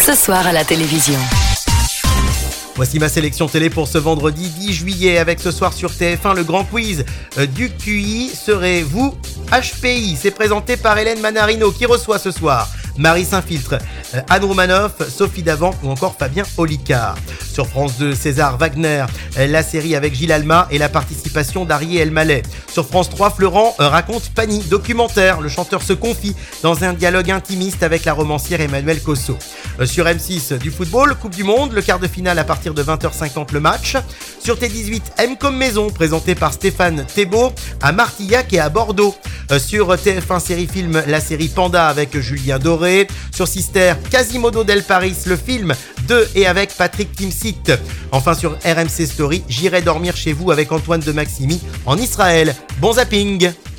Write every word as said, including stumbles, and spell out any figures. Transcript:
ce soir à la télévision. Voici ma sélection télé pour ce vendredi dix juillet avec ce soir sur T F un le grand quiz du Q I. Serez-vous H P I? C'est présenté par Hélène Manarino qui reçoit ce soir Marie Saint-Filtre, Anne Romanoff, Sophie Davant ou encore Fabien Olicard. Sur France deux, César Wagner, la série avec Gilles Alma et la participation d'Arié Elmaleh. Sur France trois, Florent raconte Fanny, documentaire. Le chanteur se confie dans un dialogue intimiste avec la romancière Emmanuelle Cosso. Sur M six, du football, Coupe du Monde, le quart de finale à partir de vingt heures cinquante le match. Sur T dix-huit, M comme maison, présenté par Stéphane Thébault à Martillac et à Bordeaux. Sur T F un série film, la série Panda avec Julien Doré. Sur Sister, Quasimodo del Paris, le film de et avec Patrick Timsit. Enfin sur R M C Story, J'irai dormir chez vous avec Antoine de Maximi en Israël. Bon zapping!